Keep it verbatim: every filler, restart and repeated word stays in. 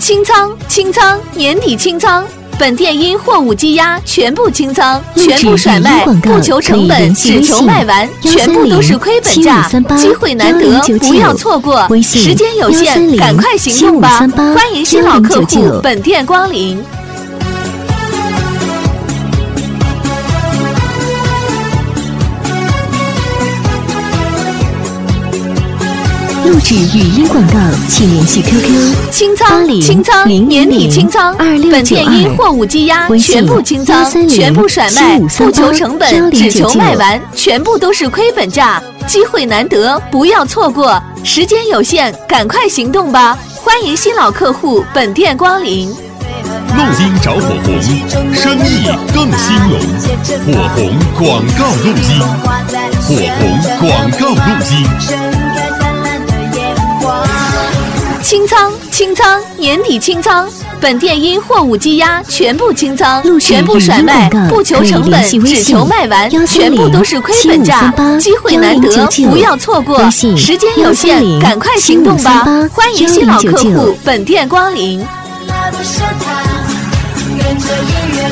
清仓清仓，年底清仓。本店因货物积压，全部清仓，全部甩卖，不求成本，只求卖完，全部都是亏本价，机会难得，不要错过，时间有限，赶快行动吧！欢迎新老客户本店光临。 录制语音广告，请联系 Q Q 清仓清仓，年底清仓，本店因货物积压，全部清仓，全部甩卖，不求成本，只求卖完，全部都是亏本价，机会难得，不要错过，时间有限，赶快行动吧！欢迎新老客户本店光临。 录音找火红，生意更兴隆。火红广告录音，火红广告录音。 清仓清仓，年底清仓，本店因货物积压，全部清仓，全部甩卖，不求成本，只求卖完，全部都是亏本价，机会难得，不要错过，时间有限，赶快行动吧！欢迎新老客户本店光临。跟着音乐